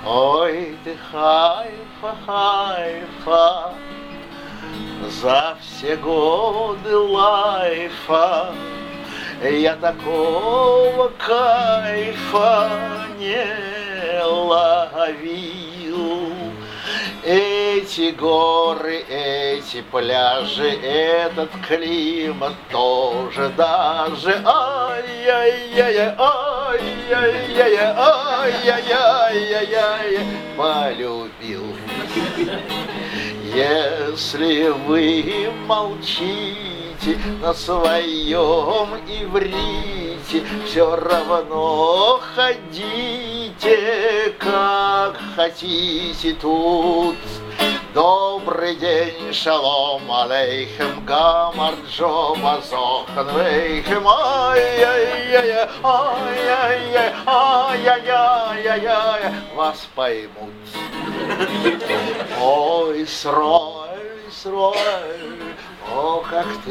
Ой, ты Хайфа, Хайфа, за все годы лайфа я такого кайфа не ловил. Эти горы, эти пляжи, этот климат тоже даже ай-яй-яй, ай-яй-яй, ай-яй-яй, полюбил. Если вы молчите на своем иврите, все равно ходите, как хотите тут. Добрый день, шалом алейхем, гамарджо базохан вейхем, ай-яй-яй, ай-яй-яй, ай-яй-яй, вас поймут. Ой, Исраэль, Исраэль, о, как ты